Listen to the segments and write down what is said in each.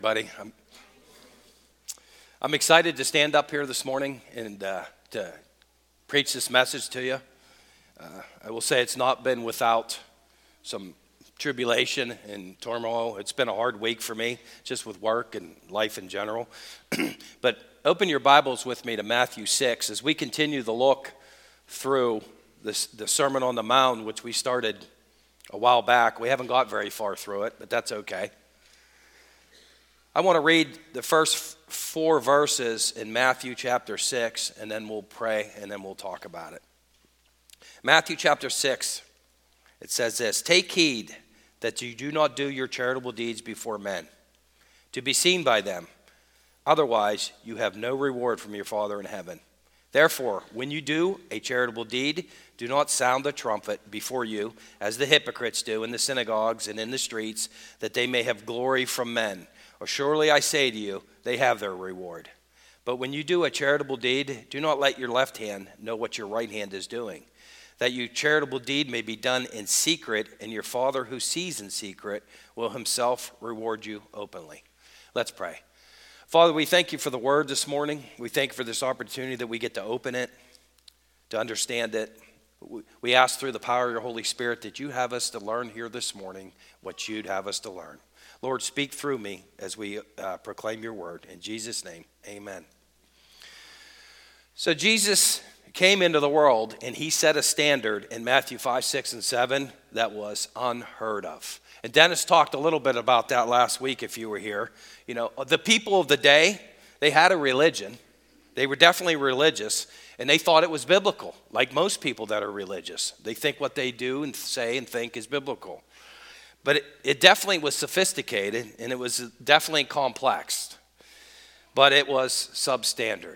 Buddy, I'm excited to stand up here this morning and to preach this message to you. I will say it's not been without some tribulation and turmoil. It's been a hard week for me, just with work and life in general. But open your Bibles with me to Matthew 6 as we continue to look through the Sermon on the Mount, which we started a while back. We haven't got very far through it, but that's okay. I want to read the first 4 verses in Matthew chapter 6, and then we'll pray, and then we'll talk about it. Matthew chapter 6, it says this: "Take heed that you do not do your charitable deeds before men, to be seen by them. Otherwise, you have no reward from your Father in heaven. Therefore, when you do a charitable deed, do not sound the trumpet before you, as the hypocrites do in the synagogues and in the streets, that they may have glory from men. Or surely I say to you, they have their reward. But when you do a charitable deed, do not let your left hand know what your right hand is doing, that your charitable deed may be done in secret, and your Father who sees in secret will himself reward you openly." Let's pray. Father, we thank you for the word this morning. We thank you for this opportunity that we get to open it, to understand it. We ask through the power of your Holy Spirit that you have us to learn here this morning what you'd have us to learn. Lord, speak through me as we proclaim your word. In Jesus' name, amen. So Jesus came into the world, and he set a standard in Matthew 5, 6, and 7 that was unheard of. And Dennis talked a little bit about that last week if you were here. You know, the people of the day, they had a religion. They were definitely religious, and they thought it was biblical, like most people that are religious. They think what they do and say and think is biblical. But it definitely was sophisticated, and it was definitely complex. But it was substandard.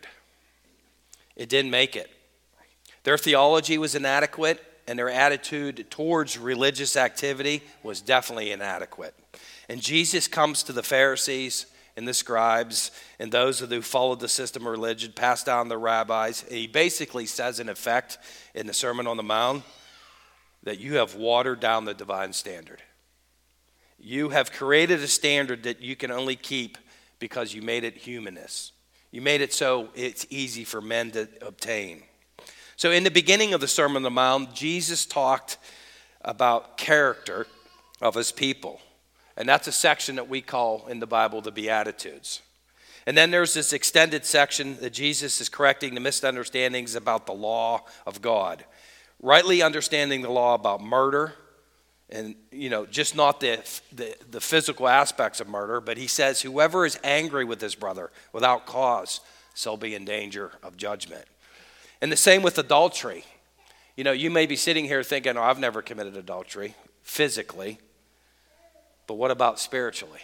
It didn't make it. Their theology was inadequate, and their attitude towards religious activity was definitely inadequate. And Jesus comes to the Pharisees and the scribes and those who followed the system of religion, passed down the rabbis. And he basically says, in effect, in the Sermon on the Mount, that you have watered down the divine standard. You have created a standard that you can only keep because you made it humanist. You made it so it's easy for men to obtain. So in the beginning of the Sermon on the Mount, Jesus talked about character of his people. And that's a section that we call in the Bible the Beatitudes. And then there's this extended section that Jesus is correcting the misunderstandings about the law of God. Rightly understanding the law about murder, and, just not the physical aspects of murder, but he says, whoever is angry with his brother without cause shall be in danger of judgment. And the same with adultery. You may be sitting here thinking, I've never committed adultery physically, but what about spiritually?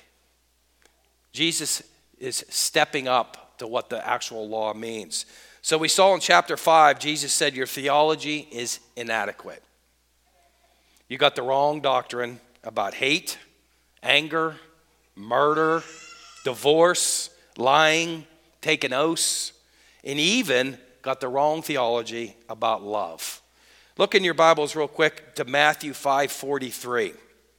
Jesus is stepping up to what the actual law means. So we saw in chapter 5, Jesus said, your theology is inadequate. You got the wrong doctrine about hate, anger, murder, divorce, lying, taking oaths, and even got the wrong theology about love. Look in your Bibles real quick to Matthew 5:43.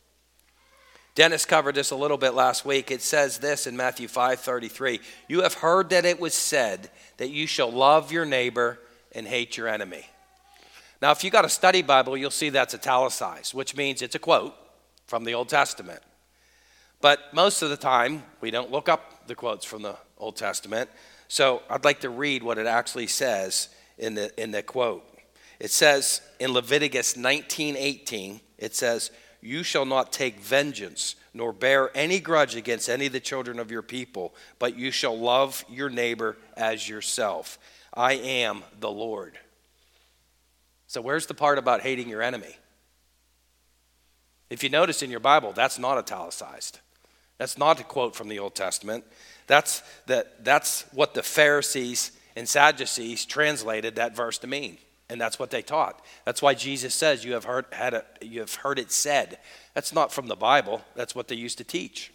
Dennis covered this a little bit last week. It says this in Matthew 5:33. You have heard that it was said that you shall love your neighbor and hate your enemy. Now, if you got a study Bible, you'll see that's italicized, which means it's a quote from the Old Testament. But most of the time, we don't look up the quotes from the Old Testament. So I'd like to read what it actually says in the quote. It says in Leviticus 19:18, it says, you shall not take vengeance, nor bear any grudge against any of the children of your people, but you shall love your neighbor as yourself. I am the Lord. So where's the part about hating your enemy? If you notice in your Bible, that's not italicized. That's not a quote from the Old Testament. That's what the Pharisees and Sadducees translated that verse to mean. And that's what they taught. That's why Jesus says, you have heard it said. That's not from the Bible. That's what they used to teach.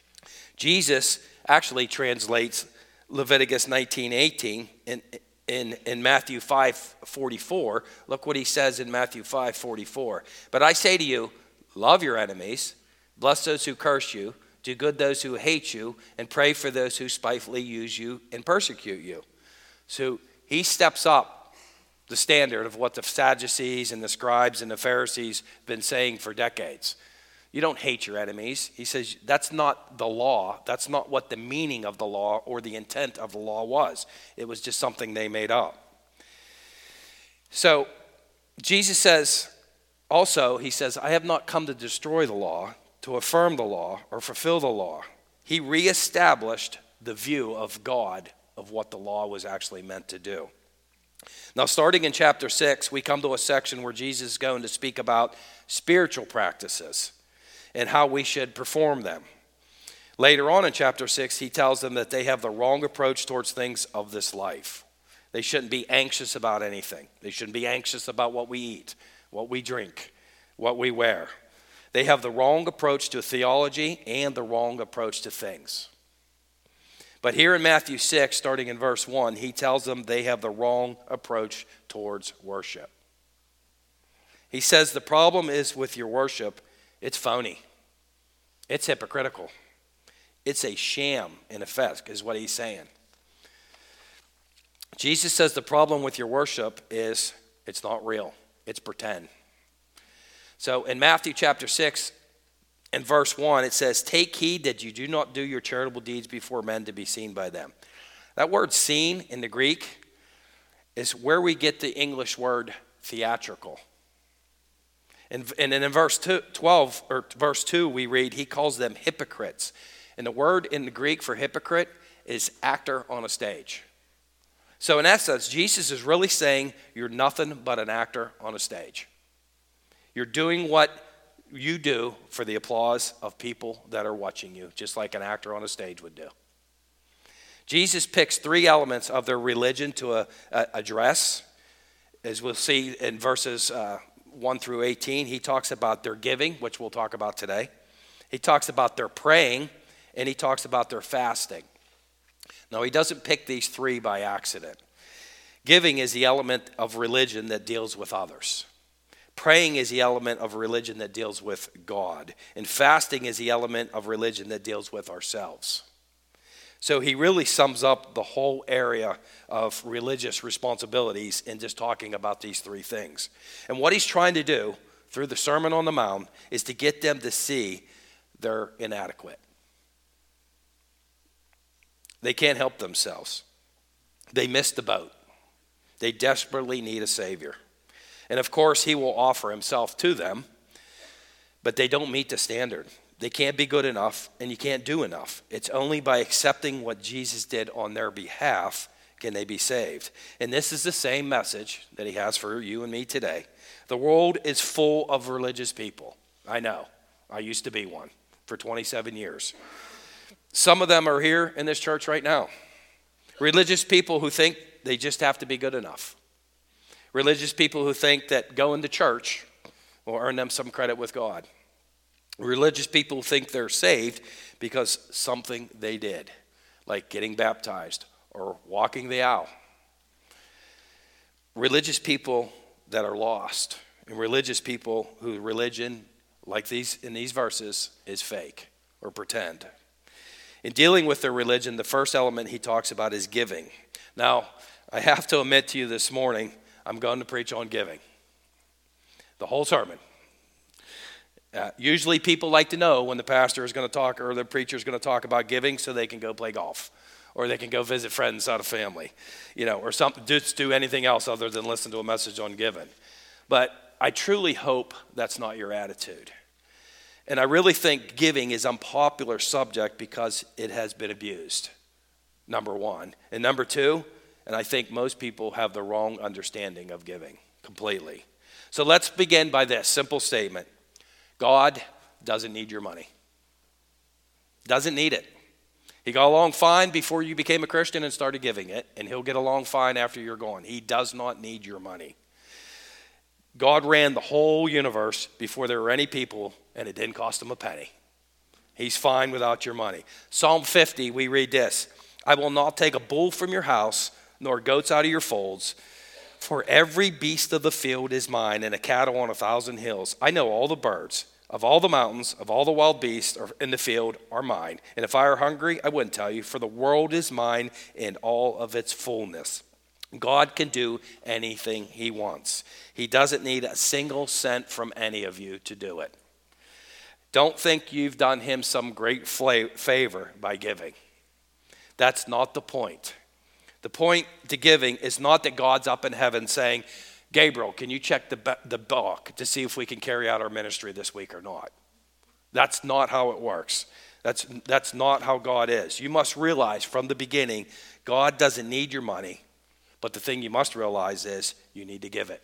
Jesus actually translates Leviticus 19:18 in Matthew 5:44. Look what he says in Matthew 5:44. But I say to you, love your enemies, bless those who curse you, Do good those who hate you, and pray for those who spitefully use you and persecute you. So he steps up the standard of what the Sadducees and the scribes and the Pharisees have been saying for decades. You don't hate your enemies. He says that's not the law. That's not what the meaning of the law or the intent of the law was. It was just something they made up. So Jesus says, also, he says, I have not come to destroy the law, to affirm the law, or fulfill the law. He reestablished the view of God of what the law was actually meant to do. Now, starting in chapter 6, we come to a section where Jesus is going to speak about spiritual practices and how we should perform them. Later on in chapter 6, he tells them that they have the wrong approach towards things of this life. They shouldn't be anxious about anything. They shouldn't be anxious about what we eat, what we drink, what we wear. They have the wrong approach to theology and the wrong approach to things. But here in Matthew 6, starting in verse 1, he tells them they have the wrong approach towards worship. He says the problem is with your worship, it's phony. It's hypocritical. It's a sham, in effect, is what he's saying. Jesus says the problem with your worship is it's not real. It's pretend. So in Matthew chapter 6 and verse 1, it says, take heed that you do not do your charitable deeds before men to be seen by them. That word seen in the Greek is where we get the English word theatrical. And then in verse 2, we read, he calls them hypocrites. And the word in the Greek for hypocrite is actor on a stage. So in essence, Jesus is really saying you're nothing but an actor on a stage. You're doing what you do for the applause of people that are watching you, just like an actor on a stage would do. Jesus picks three elements of their religion to address. As we'll see in verses 1 through 18, he talks about their giving, which we'll talk about today. He talks about their praying, and he talks about their fasting. Now, he doesn't pick these three by accident. Giving is the element of religion that deals with others. Praying is the element of religion that deals with God. And fasting is the element of religion that deals with ourselves. So he really sums up the whole area of religious responsibilities in just talking about these three things. And what he's trying to do through the Sermon on the Mount is to get them to see they're inadequate. They can't help themselves. They missed the boat. They desperately need a Savior. And of course, he will offer himself to them, but they don't meet the standard. They can't be good enough, and you can't do enough. It's only by accepting what Jesus did on their behalf can they be saved. And this is the same message that he has for you and me today. The world is full of religious people. I know. I used to be one for 27 years. Some of them are here in this church right now. Religious people who think they just have to be good enough. Religious people who think that going to church will earn them some credit with God. Religious people who think they're saved because something they did, like getting baptized or walking the aisle. Religious people that are lost, and religious people whose religion, like these in these verses, is fake or pretend. In dealing with their religion, the first element he talks about is giving. Now, I have to admit to you this morning, I'm going to preach on giving. The whole sermon. Usually people like to know when the pastor is going to talk or the preacher is going to talk about giving so they can go play golf or they can go visit friends out of family, or something, just do anything else other than listen to a message on giving. But I truly hope that's not your attitude. And I really think giving is an unpopular subject because it has been abused, number one. And number two, and I think most people have the wrong understanding of giving completely. So let's begin by this simple statement. God doesn't need your money. Doesn't need it. He got along fine before you became a Christian and started giving it, and he'll get along fine after you're gone. He does not need your money. God ran the whole universe before there were any people, and it didn't cost him a penny. He's fine without your money. Psalm 50, we read this. I will not take a bull from your house, nor goats out of your folds, for every beast of the field is mine, and a cattle on 1,000 hills. I know all the birds. of all the mountains, of all the wild beasts in the field are mine. And if I were hungry, I wouldn't tell you, for the world is mine and all of its fullness. God can do anything he wants. He doesn't need a single cent from any of you to do it. Don't think you've done him some great favor by giving. That's not the point. The point to giving is not that God's up in heaven saying, Gabriel, can you check the book to see if we can carry out our ministry this week or not? That's not how it works. That's not how God is. You must realize from the beginning, God doesn't need your money, but the thing you must realize is you need to give it.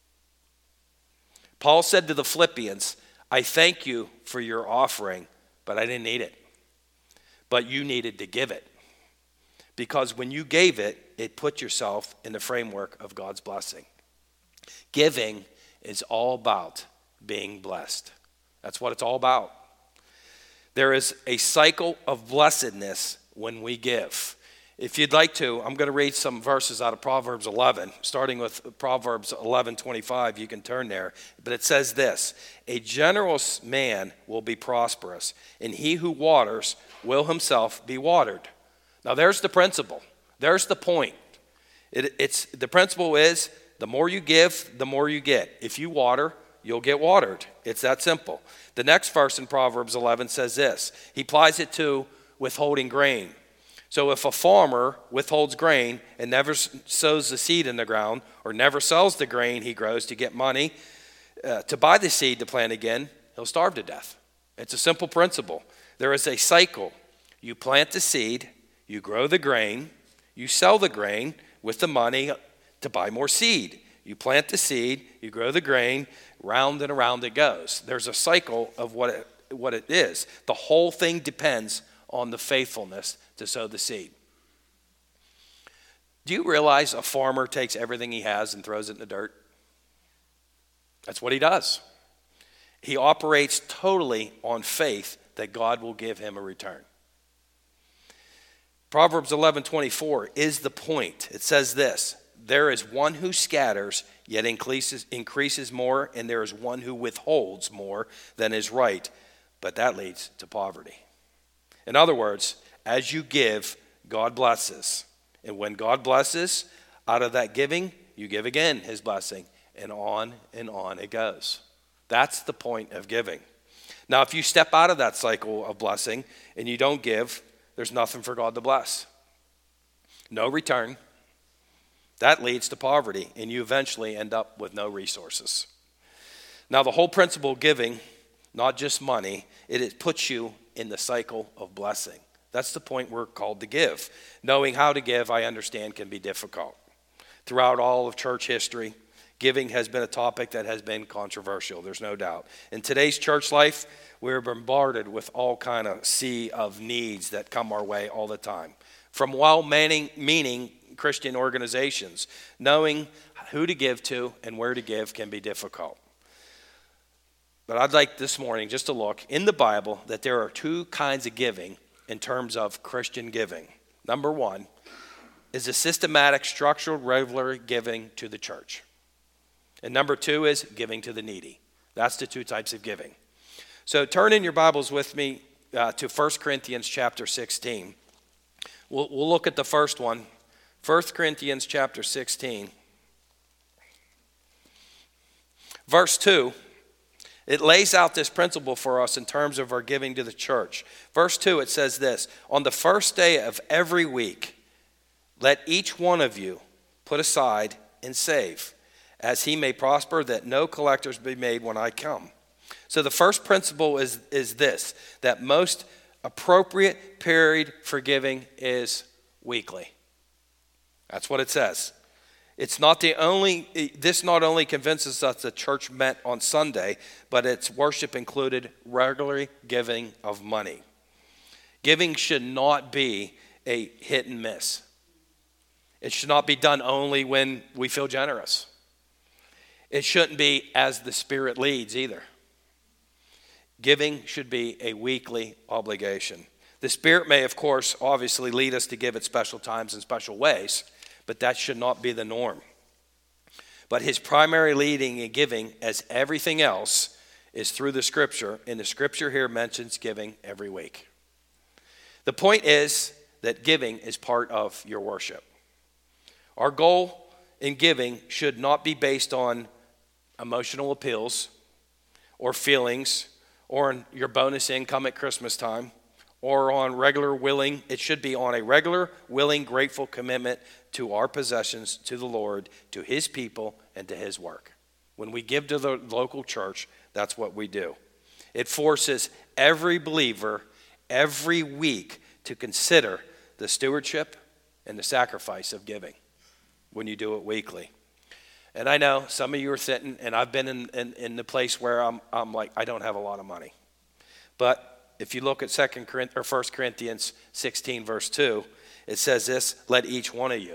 Paul said to the Philippians, I thank you for your offering, but I didn't need it. But you needed to give it. Because when you gave it, it put yourself in the framework of God's blessing. Giving is all about being blessed. That's what it's all about. There is a cycle of blessedness when we give. If you'd like to, I'm going to read some verses out of Proverbs 11, starting with Proverbs 11:25. You can turn there. But it says this, a generous man will be prosperous, and he who waters will himself be watered. Now there's the principle. There's the point. The principle is the more you give, the more you get. If you water, you'll get watered. It's that simple. The next verse in Proverbs 11 says this. He applies it to withholding grain. So if a farmer withholds grain and never sows the seed in the ground or never sells the grain he grows to get money to buy the seed to plant again, he'll starve to death. It's a simple principle. There is a cycle. You plant the seed, you grow the grain, you sell the grain with the money to buy more seed. You plant the seed, you grow the grain, round and around it goes. There's a cycle of what it is. The whole thing depends on the faithfulness to sow the seed. Do you realize a farmer takes everything he has and throws it in the dirt? That's what he does. He operates totally on faith that God will give him a return. Proverbs 11:24 is the point. It says this, there is one who scatters, yet increases more, and there is one who withholds more than is right, but that leads to poverty. In other words, as you give, God blesses. And when God blesses, out of that giving, you give again his blessing. And on it goes. That's the point of giving. Now, if you step out of that cycle of blessing and you don't give, there's nothing for God to bless. No return. That leads to poverty, and you eventually end up with no resources. Now, the whole principle of giving, not just money, it puts you in the cycle of blessing. That's the point we're called to give. Knowing how to give, I understand, can be difficult. Throughout all of church history, giving has been a topic that has been controversial, there's no doubt. In today's church life, we're bombarded with all kind of sea of needs that come our way all the time. From well-meaning Christian organizations, knowing who to give to and where to give can be difficult. But I'd like this morning just to look in the Bible that there are two kinds of giving in terms of Christian giving. Number one is a systematic, structured, regular giving to the church. And number two is giving to the needy. That's the two types of giving. So turn in your Bibles with me to 1 Corinthians chapter 16. We'll look at the first one. 1 Corinthians chapter 16. Verse 2. It lays out this principle for us in terms of our giving to the church. Verse 2, it says this, on the first day of every week, let each one of you put aside and save, as he may prosper, that no collectors be made when I come. So the first principle is this, that most appropriate period for giving is weekly. That's what it says. This not only convinces us that church met on Sunday, but its worship included regularly giving of money. Giving should not be a hit and miss. It should not be done only when we feel generous. It shouldn't be as the Spirit leads either. Giving should be a weekly obligation. The Spirit may, of course, obviously lead us to give at special times and special ways, but that should not be the norm. But his primary leading and giving, as everything else, is through the scripture, and the scripture here mentions giving every week. The point is that giving is part of your worship. Our goal in giving should not be based on emotional appeals or feelings or on your bonus income at Christmas time or on it should be on a regular, willing, grateful commitment to our possessions, to the Lord, to his people, and to his work. When we give to the local church, that's what we do. It forces every believer every week to consider the stewardship and the sacrifice of giving when you do it weekly. And I know some of you are sitting, and I've been in the place where I'm like, I don't have a lot of money. But if you look at 1 Corinthians 16, verse 2, it says this, let each one of you.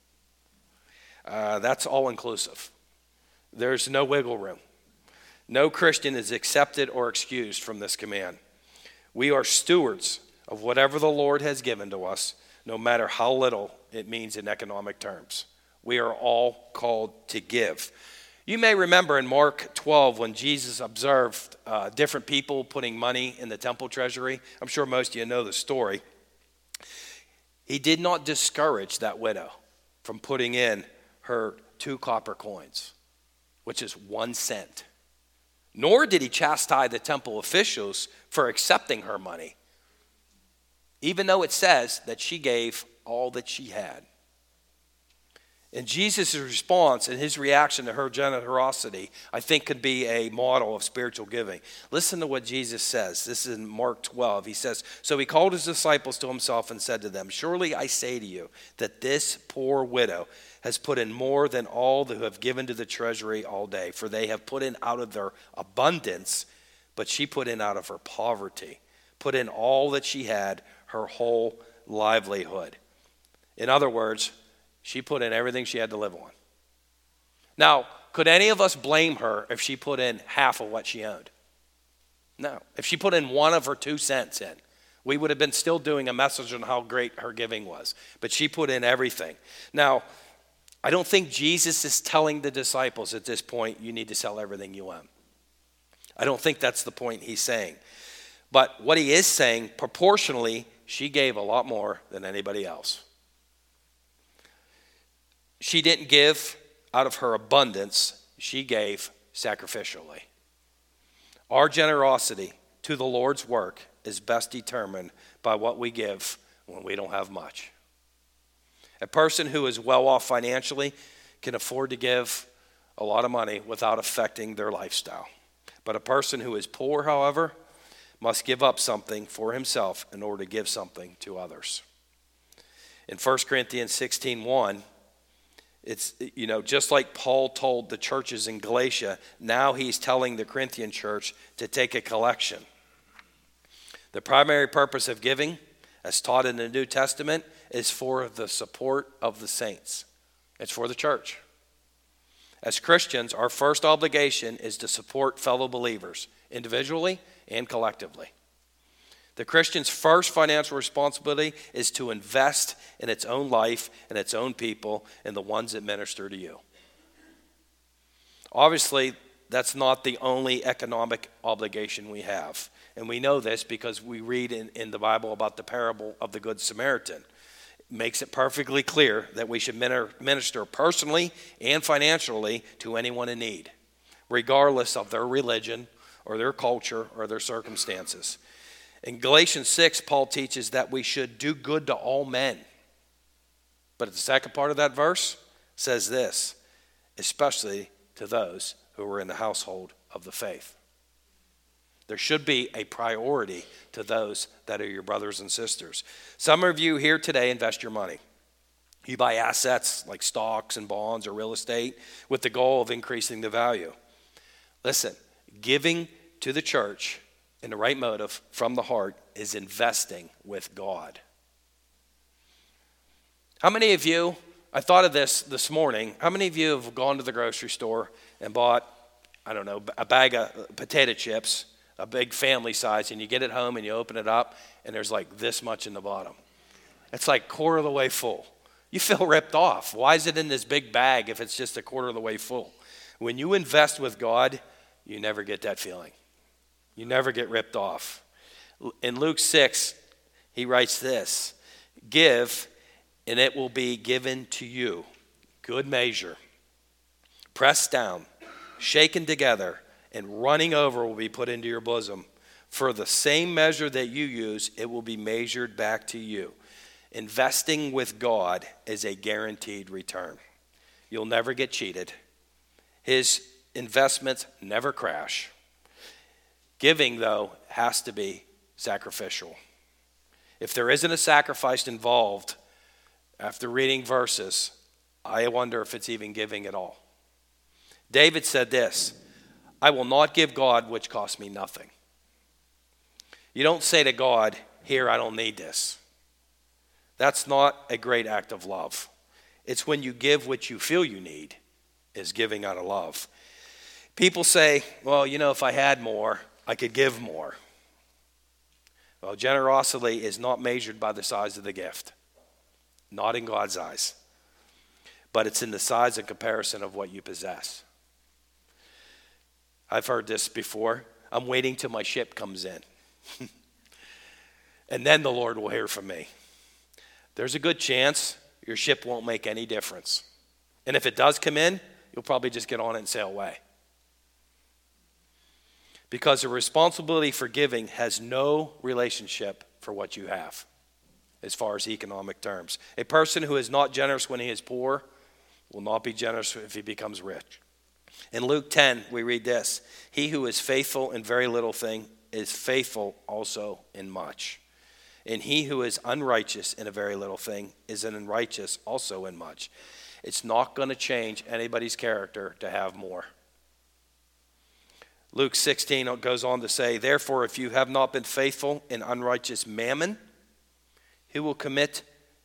That's all inclusive. There's no wiggle room. No Christian is accepted or excused from this command. We are stewards of whatever the Lord has given to us, no matter how little it means in economic terms. We are all called to give. You may remember in Mark 12 when Jesus observed different people putting money in the temple treasury. I'm sure most of you know the story. He did not discourage that widow from putting in her 2 copper coins, which is 1 cent. Nor did he chastise the temple officials for accepting her money, even though it says that she gave all that she had. And Jesus' response and his reaction to her generosity, I think, could be a model of spiritual giving. Listen to what Jesus says. This is in Mark 12. He says, so he called his disciples to himself and said to them, surely I say to you that this poor widow has put in more than all who have given to the treasury all day. For they have put in out of their abundance, but she put in out of her poverty. Put in all that she had, her whole livelihood. In other words, she put in everything she had to live on. Now, could any of us blame her if she put in half of what she owned? No. If she put in 1 of her 2 cents in, we would have been still doing a message on how great her giving was. But she put in everything. Now, I don't think Jesus is telling the disciples at this point, you need to sell everything you own. I don't think that's the point he's saying. But what he is saying, proportionally, she gave a lot more than anybody else. She didn't give out of her abundance. She gave sacrificially. Our generosity to the Lord's work is best determined by what we give when we don't have much. A person who is well off financially can afford to give a lot of money without affecting their lifestyle. But a person who is poor, however, must give up something for himself in order to give something to others. In 1 Corinthians 16:1, it's, just like Paul told the churches in Galatia, now he's telling the Corinthian church to take a collection. The primary purpose of giving, as taught in the New Testament, is for the support of the saints. It's for the church. As Christians, our first obligation is to support fellow believers, individually and collectively. The Christian's first financial responsibility is to invest in its own life and its own people and the ones that minister to you. Obviously, that's not the only economic obligation we have. And we know this because we read in the Bible about the parable of the Good Samaritan. It makes it perfectly clear that we should minister personally and financially to anyone in need, regardless of their religion or their culture or their circumstances. In Galatians 6, Paul teaches that we should do good to all men. But the second part of that verse says this, especially to those who are in the household of the faith. There should be a priority to those that are your brothers and sisters. Some of you here today invest your money. You buy assets like stocks and bonds or real estate with the goal of increasing the value. Listen, giving to the church in the right motive from the heart is investing with God. How many of you, I thought of this morning, how many of you have gone to the grocery store and bought, a bag of potato chips, a big family size, and you get it home and you open it up and there's like this much in the bottom? It's like quarter of the way full. You feel ripped off. Why is it in this big bag if it's just a quarter of the way full? When you invest with God, you never get that feeling. You never get ripped off. In Luke 6, he writes this, give, and it will be given to you. Good measure, pressed down, shaken together, and running over will be put into your bosom. For the same measure that you use, it will be measured back to you. Investing with God is a guaranteed return. You'll never get cheated. His investments never crash. Giving, though, has to be sacrificial. If there isn't a sacrifice involved, after reading verses, I wonder if it's even giving at all. David said this, I will not give God which costs me nothing. You don't say to God, here, I don't need this. That's not a great act of love. It's when you give what you feel you need is giving out of love. People say, well, if I had more, I could give more. Well, generosity is not measured by the size of the gift. Not in God's eyes. But it's in the size and comparison of what you possess. I've heard this before. I'm waiting till my ship comes in. And then the Lord will hear from me. There's a good chance your ship won't make any difference. And if it does come in, you'll probably just get on it and sail away. Because the responsibility for giving has no relationship for what you have as far as economic terms. A person who is not generous when he is poor will not be generous if he becomes rich. In Luke 10, we read this, he who is faithful in very little thing is faithful also in much. And he who is unrighteous in a very little thing is unrighteous also in much. It's not going to change anybody's character to have more. Luke 16 goes on to say, therefore, if you have not been faithful in unrighteous mammon, who will commit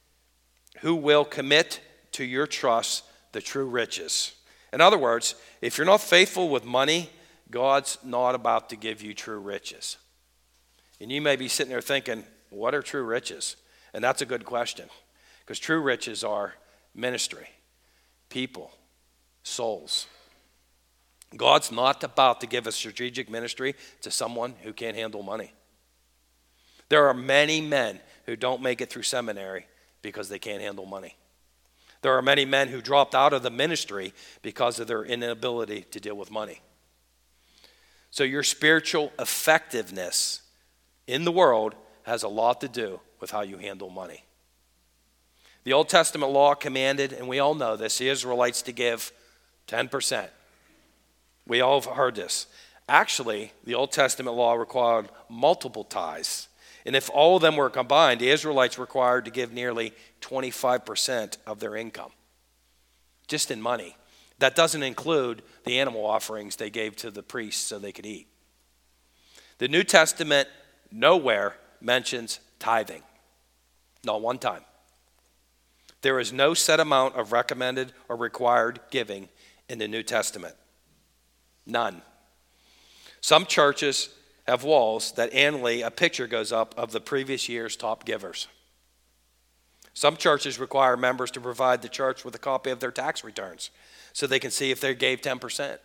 to your trust the true riches? In other words, if you're not faithful with money, God's not about to give you true riches. And you may be sitting there thinking, what are true riches? And that's a good question, because true riches are ministry, people, souls. God's not about to give a strategic ministry to someone who can't handle money. There are many men who don't make it through seminary because they can't handle money. There are many men who dropped out of the ministry because of their inability to deal with money. So your spiritual effectiveness in the world has a lot to do with how you handle money. The Old Testament law commanded, and we all know this, the Israelites to give 10%. We all have heard this. Actually, the Old Testament law required multiple tithes. And if all of them were combined, the Israelites were required to give nearly 25% of their income, just in money. That doesn't include the animal offerings they gave to the priests so they could eat. The New Testament nowhere mentions tithing. Not one time. There is no set amount of recommended or required giving in the New Testament. None. Some churches have walls that annually a picture goes up of the previous year's top givers. Some churches require members to provide the church with a copy of their tax returns so they can see if they gave 10%.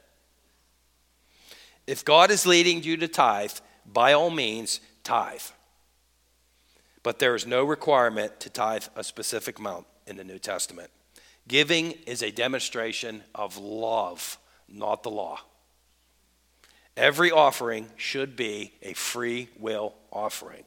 If God is leading you to tithe, by all means, tithe. But there is no requirement to tithe a specific amount in the New Testament. Giving is a demonstration of love, not the law. Every offering should be a free will offering.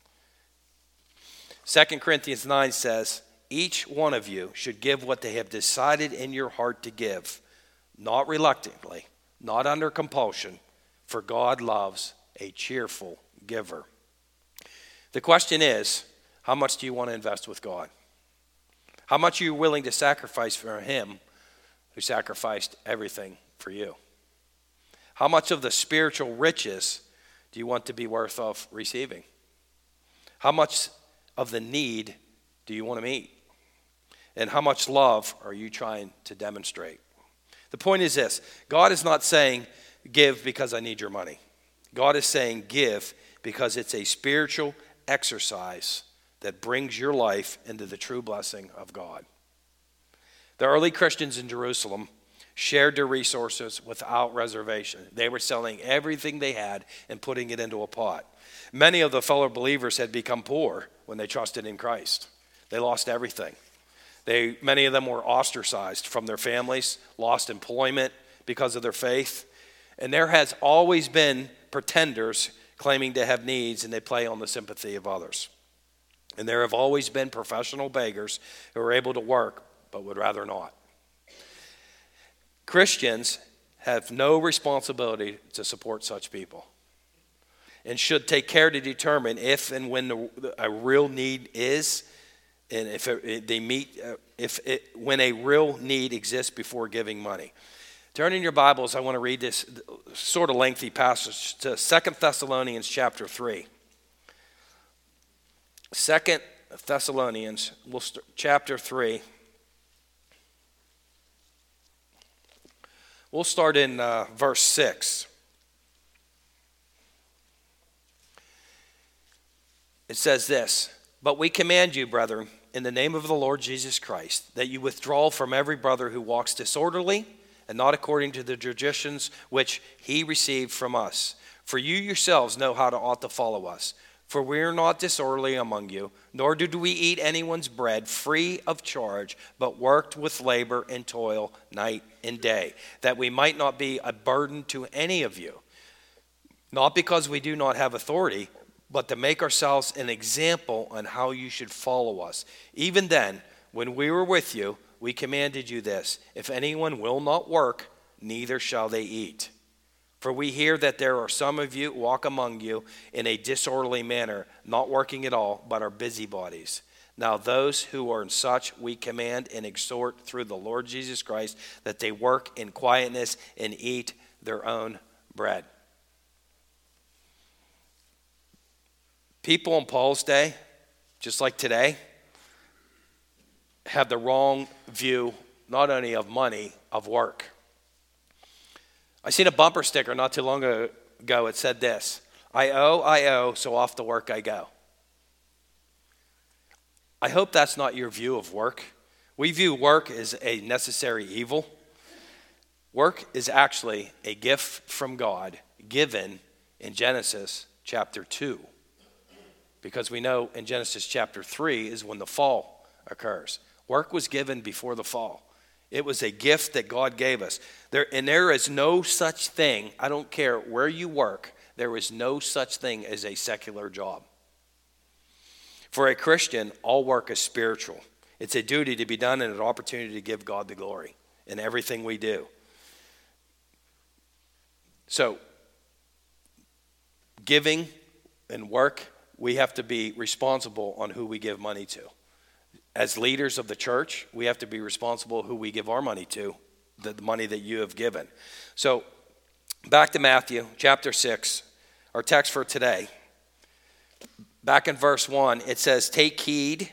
2 Corinthians 9 says, each one of you should give what they have decided in your heart to give, not reluctantly, not under compulsion, for God loves a cheerful giver. The question is, how much do you want to invest with God? How much are you willing to sacrifice for Him who sacrificed everything for you? How much of the spiritual riches do you want to be worth of receiving? How much of the need do you want to meet? And how much love are you trying to demonstrate? The point is this, God is not saying, give because I need your money. God is saying, give because it's a spiritual exercise that brings your life into the true blessing of God. The early Christians in Jerusalem shared their resources without reservation. They were selling everything they had and putting it into a pot. Many of the fellow believers had become poor when they trusted in Christ. They lost everything. Many of them were ostracized from their families, lost employment because of their faith. And there has always been pretenders claiming to have needs, and they play on the sympathy of others. And there have always been professional beggars who are able to work but would rather not. Christians have no responsibility to support such people and should take care to determine if and when a real need is, and when a real need exists before giving money. Turn in your Bibles, I want to read this sort of lengthy passage to 2 Thessalonians chapter 3. 2 Thessalonians chapter 3. We'll start in verse 6. It says this, "But we command you, brethren, in the name of the Lord Jesus Christ, that you withdraw from every brother who walks disorderly and not according to the traditions which he received from us. For you yourselves know how ought to follow us. For we are not disorderly among you, nor did we eat anyone's bread free of charge, but worked with labor and toil night and day, that we might not be a burden to any of you. Not because we do not have authority, but to make ourselves an example on how you should follow us. Even then, when we were with you, we commanded you this, if anyone will not work, neither shall they eat. For we hear that there are some of you walk among you in a disorderly manner, not working at all, but are busybodies. Now those who are such we command and exhort through the Lord Jesus Christ that they work in quietness and eat their own bread." People in Paul's day, just like today, have the wrong view not only of money, of work. I seen a bumper sticker not too long ago. It said this, I owe, so off to work I go. I hope that's not your view of work. We view work as a necessary evil. Work is actually a gift from God given in Genesis chapter 2. Because we know in Genesis chapter 3 is when the fall occurs. Work was given before the fall. It was a gift that God gave us. There is no such thing, I don't care where you work, there is no such thing as a secular job. For a Christian, all work is spiritual. It's a duty to be done and an opportunity to give God the glory in everything we do. So, giving and work, we have to be responsible on who we give money to. As leaders of the church, we have to be responsible who we give our money to, the money that you have given. So, back to Matthew chapter 6, our text for today. Back in verse 1, it says, "Take heed,"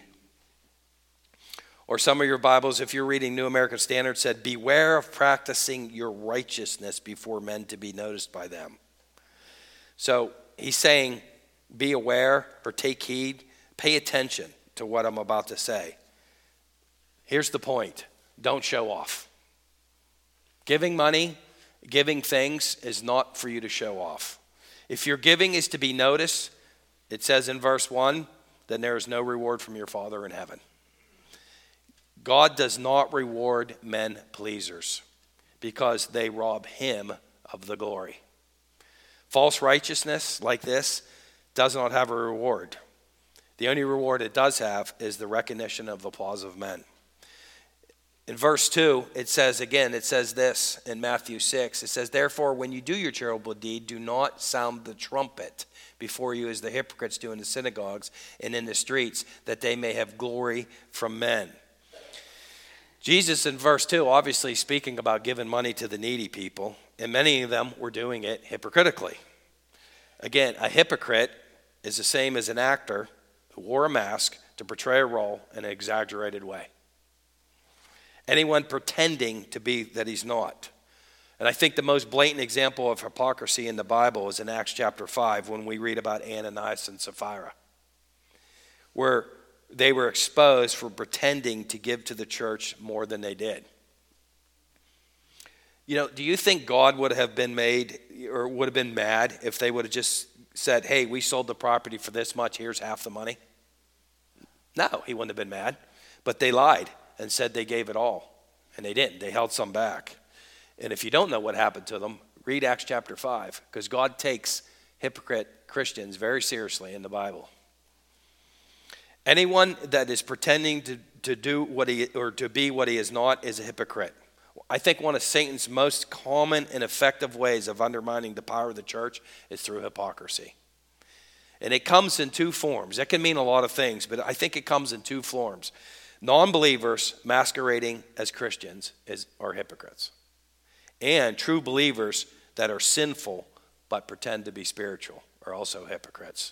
or some of your Bibles, if you're reading New American Standard, said, "Beware of practicing your righteousness before men to be noticed by them." So, he's saying, be aware or take heed, pay attention to what I'm about to say. Here's the point. Don't show off. Giving money, giving things is not for you to show off. If your giving is to be noticed, it says in verse 1, then there is no reward from your Father in heaven. God does not reward men pleasers because they rob him of the glory. False righteousness like this does not have a reward. The only reward it does have is the recognition of the applause of men. In verse 2, it says this in Matthew 6. It says, "Therefore, when you do your charitable deed, do not sound the trumpet before you as the hypocrites do in the synagogues and in the streets, that they may have glory from men." Jesus in verse 2, obviously speaking about giving money to the needy people, and many of them were doing it hypocritically. Again, a hypocrite is the same as an actor who wore a mask to portray a role in an exaggerated way. Anyone pretending to be that he's not. And I think the most blatant example of hypocrisy in the Bible is in Acts chapter 5 when we read about Ananias and Sapphira, where they were exposed for pretending to give to the church more than they did. Do you think God would have been made or would have been mad if they would have just said, hey, we sold the property for this much, here's half the money? No, he wouldn't have been mad. But they lied and said they gave it all. And they didn't. They held some back. And if you don't know what happened to them, read Acts chapter 5, because God takes hypocrite Christians very seriously in the Bible. Anyone that is pretending to do what he or to be what he is not is a hypocrite. I think one of Satan's most common and effective ways of undermining the power of the church is through hypocrisy. And it comes in two forms. That can mean a lot of things, but I think it comes in two forms. Non-believers masquerading as Christians are hypocrites. And true believers that are sinful but pretend to be spiritual are also hypocrites.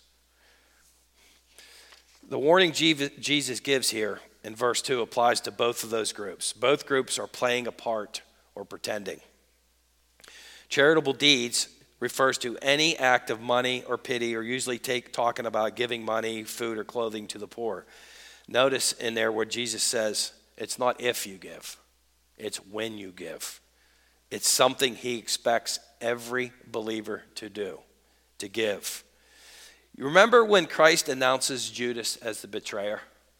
The warning Jesus gives here in verse 2 applies to both of those groups. Both groups are playing a part or pretending. Charitable deeds refers to any act of money or pity, or usually talking about giving money, food, or clothing to the poor. Notice in there where Jesus says, it's not if you give, it's when you give. It's something he expects every believer to do, to give. You remember when Christ announces Judas as the betrayer?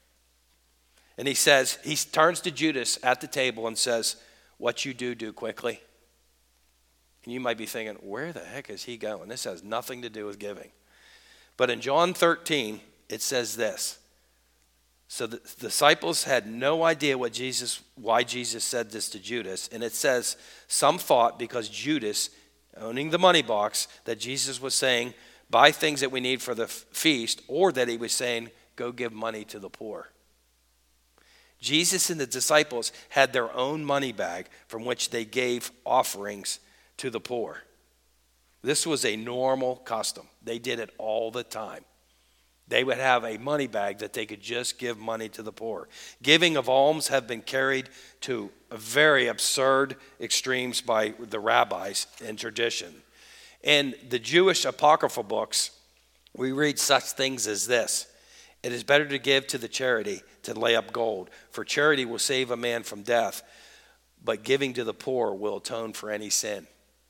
And he turns to Judas at the table and says, what you do quickly. And you might be thinking, where the heck is he going? This has nothing to do with giving. But in John 13, it says this. So the disciples had no idea why Jesus said this to Judas. And it says, some thought because Judas, owning the money box, that Jesus was saying, buy things that we need for the feast, or that he was saying, go give money to the poor. Jesus and the disciples had their own money bag from which they gave offerings to the poor. This was a normal custom. They did it all the time. They would have a money bag that they could just give money to the poor. Giving of alms have been carried to very absurd extremes by the rabbis in tradition. In the Jewish apocryphal books, we read such things as this. It is better to give to the charity than lay up gold, for charity will save a man from death, but giving to the poor will atone for any sin.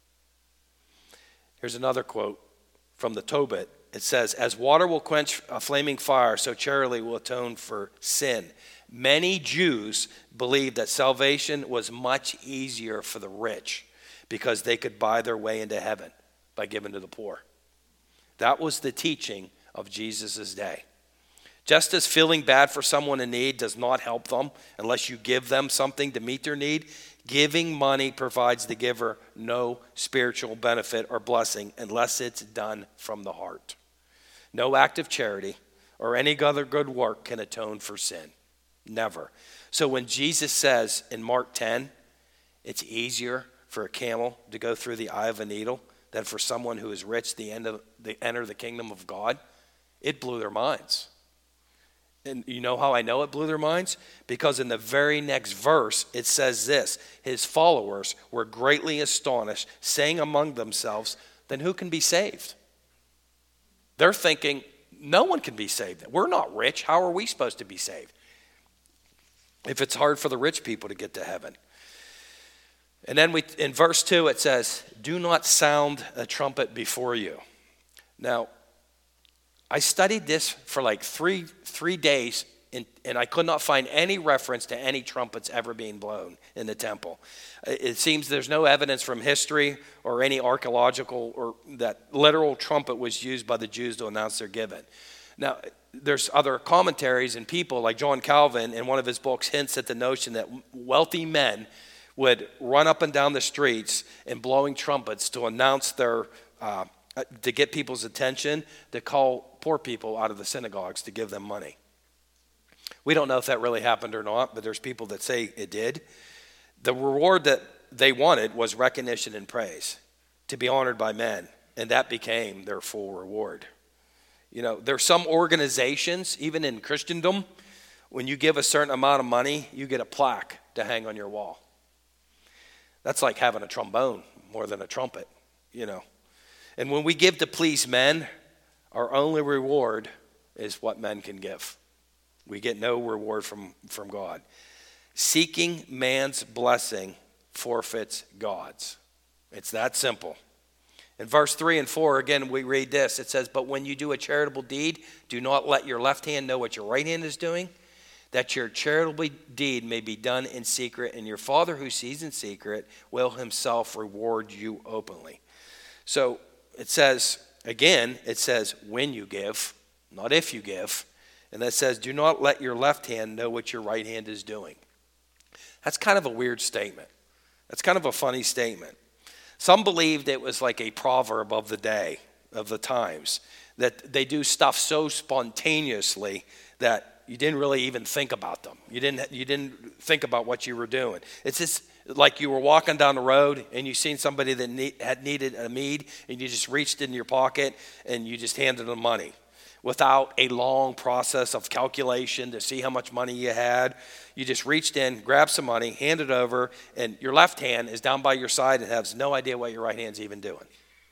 Here's another quote from the Tobit. It says, as water will quench a flaming fire, so charity will atone for sin. Many Jews believed that salvation was much easier for the rich because they could buy their way into heaven by giving to the poor. That was the teaching of Jesus' day. Just as feeling bad for someone in need does not help them unless you give them something to meet their need, giving money provides the giver no spiritual benefit or blessing unless it's done from the heart. No act of charity or any other good work can atone for sin. Never. So when Jesus says in Mark 10, it's easier for a camel to go through the eye of a needle than for someone who is rich to enter the kingdom of God, it blew their minds. And you know how I know it blew their minds? Because in the very next verse, it says this, his followers were greatly astonished, saying among themselves, then who can be saved? They're thinking, no one can be saved. We're not rich. How are we supposed to be saved? If it's hard for the rich people to get to heaven. And then in verse 2, it says, do not sound a trumpet before you. Now, I studied this for like three days, and I could not find any reference to any trumpets ever being blown in the temple. It seems there's no evidence from history or any archaeological or that literal trumpet was used by the Jews to announce their giving. Now, there's other commentaries and people like John Calvin in one of his books hints at the notion that wealthy men would run up and down the streets and blowing trumpets to announce their to get people's attention, to call poor people out of the synagogues to give them money. We don't know if that really happened or not, but there's people that say it did. The reward that they wanted was recognition and praise, to be honored by men, and that became their full reward. You know, there's some organizations, even in Christendom, when you give a certain amount of money, you get a plaque to hang on your wall. That's like having a trombone more than a trumpet, you know. And when we give to please men, our only reward is what men can give. We get no reward from God. Seeking man's blessing forfeits God's. It's that simple. In verse 3 and 4, again, we read this. It says, but when you do a charitable deed, do not let your left hand know what your right hand is doing, that your charitable deed may be done in secret, and your Father who sees in secret will himself reward you openly. So it says, again, it says when you give, not if you give. And that says, do not let your left hand know what your right hand is doing. That's kind of a weird statement. That's kind of a funny statement. Some believed it was like a proverb of the day, of the times, that they do stuff so spontaneously that you didn't really even think about them. You didn't think about what you were doing. It's just like you were walking down the road and you seen somebody that had needed a mead, and you just reached in your pocket and you just handed them money without a long process of calculation to see how much money you had. You just reached in, grabbed some money, handed it over, and your left hand is down by your side and has no idea what your right hand's even doing.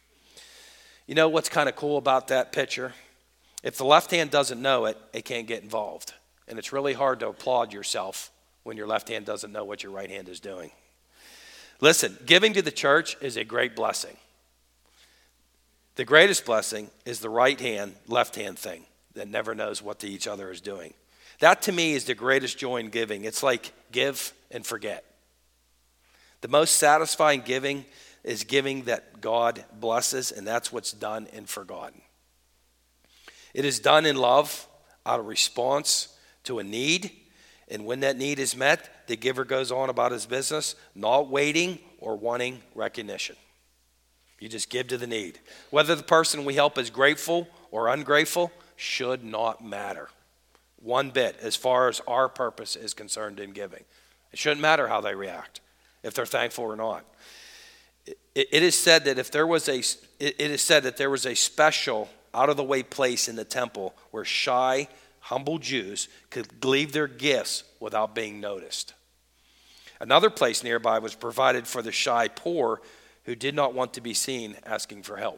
You know what's kind of cool about that picture? If the left hand doesn't know it, it can't get involved. And it's really hard to applaud yourself when your left hand doesn't know what your right hand is doing. Listen, giving to the church is a great blessing. The greatest blessing is the right hand, left hand thing that never knows what each other is doing. That to me is the greatest joy in giving. It's like give and forget. The most satisfying giving is giving that God blesses, and that's what's done and forgotten. It is done in love, out of response to a need, and when that need is met, the giver goes on about his business, not waiting or wanting recognition. You just give to the need. Whether the person we help is grateful or ungrateful should not matter one bit as far as our purpose is concerned in giving. It shouldn't matter how they react, if they're thankful or not. It is said that there was a special out-of-the-way place in the temple where shy, humble Jews could leave their gifts without being noticed. Another place nearby was provided for the shy poor who did not want to be seen asking for help.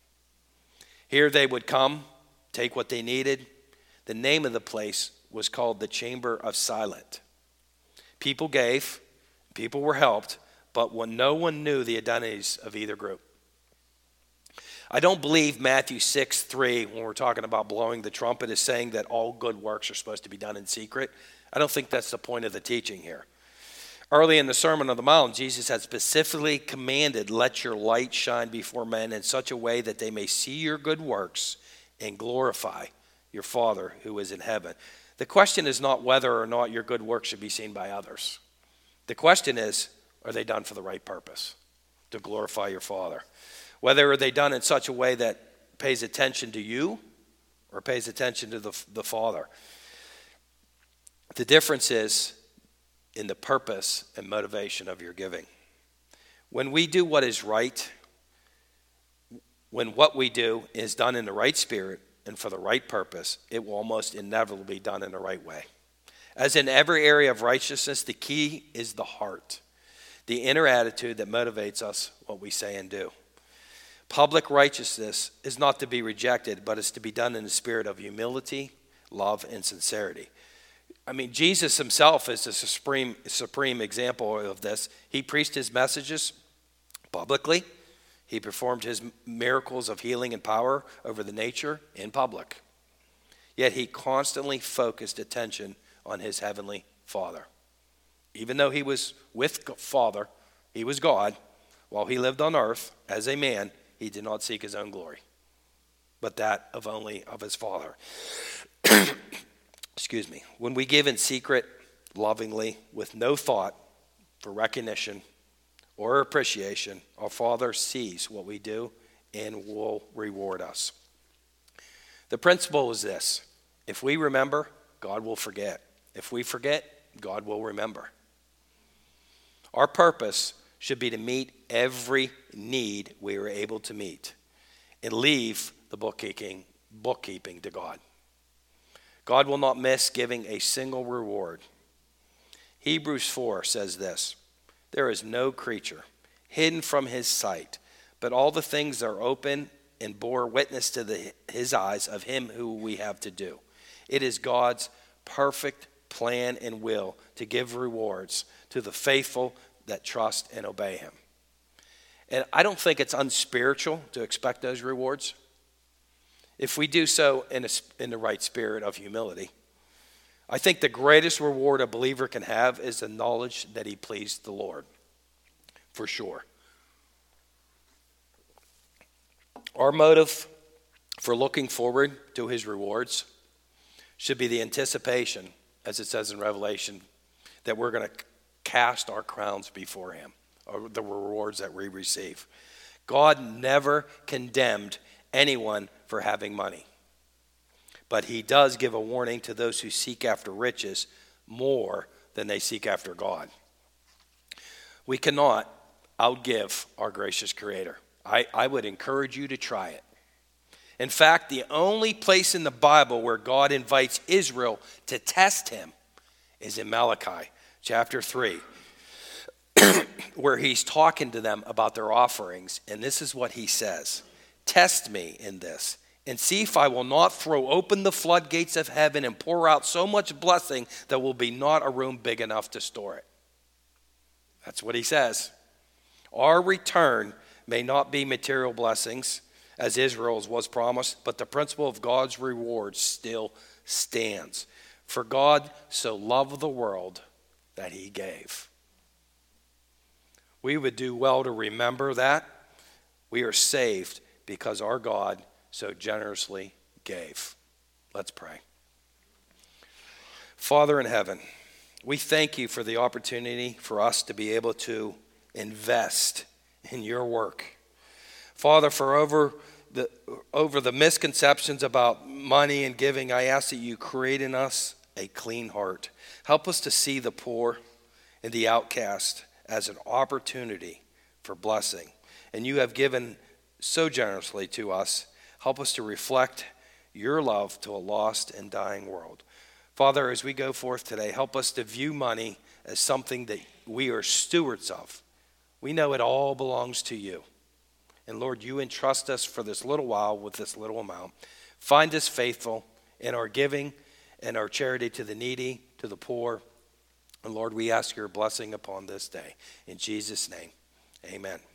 Here they would come, take what they needed. The name of the place was called the Chamber of Silence. People gave, people were helped, but when no one knew the identities of either group. I don't believe Matthew 6:3, when we're talking about blowing the trumpet, is saying that all good works are supposed to be done in secret. I don't think that's the point of the teaching here. Early in the Sermon on the Mount, Jesus had specifically commanded, let your light shine before men in such a way that they may see your good works and glorify your Father who is in heaven. The question is not whether or not your good works should be seen by others. The question is, are they done for the right purpose? To glorify your Father. Whether are they done in such a way that pays attention to you or pays attention to the Father. The difference is in the purpose and motivation of your giving. When we do what is right, when what we do is done in the right spirit and for the right purpose, it will almost inevitably be done in the right way. As in every area of righteousness, the key is the heart, the inner attitude that motivates us what we say and do. Public righteousness is not to be rejected, but is to be done in the spirit of humility, love, and sincerity. I mean, Jesus himself is the supreme example of this. He preached his messages publicly. He performed his miracles of healing and power over the nature in public. Yet he constantly focused attention on his heavenly Father. Even though he was with Father, he was God, while he lived on earth as a man, he did not seek his own glory, but that of only of his Father. Excuse me. When we give in secret, lovingly, with no thought for recognition or appreciation, our Father sees what we do and will reward us. The principle is this: if we remember, God will forget. If we forget, God will remember. Our purpose should be to meet every need we are able to meet and leave the bookkeeping to God. God will not miss giving a single reward. Hebrews 4 says this: there is no creature hidden from his sight, but all the things are open and bore witness to his eyes of him who we have to do. It is God's perfect plan and will to give rewards to the faithful that trust and obey him. And I don't think it's unspiritual to expect those rewards if we do so in the right spirit of humility. I think the greatest reward a believer can have is the knowledge that he pleased the Lord, for sure. Our motive for looking forward to his rewards should be the anticipation, as it says in Revelation, that we're going to cast our crowns before him, or the rewards that we receive. God never condemned anyone for having money, but he does give a warning to those who seek after riches more than they seek after God. We cannot outgive our gracious Creator. I would encourage you to try it. In fact, the only place in the Bible where God invites Israel to test him is in Malachi chapter 3, where he's talking to them about their offerings. And this is what he says: "Test me in this, and see if I will not throw open the floodgates of heaven and pour out so much blessing that will be not a room big enough to store it." That's what he says. Our return may not be material blessings, as Israel's was promised, but the principle of God's reward still stands. For God so loved the world that he gave. We would do well to remember that. We are saved because our God so generously gave. Let's pray. Father in heaven, we thank you for the opportunity for us to be able to invest in your work. Father, for over the misconceptions about money and giving, I ask that you create in us a clean heart. Help us to see the poor and the outcast as an opportunity for blessing. And you have given so generously to us. Help us to reflect your love to a lost and dying world. Father, as we go forth today, help us to view money as something that we are stewards of. We know it all belongs to you. And Lord, you entrust us for this little while with this little amount. Find us faithful in our giving and our charity to the needy, to the poor. And Lord, we ask your blessing upon this day. In Jesus' name, amen.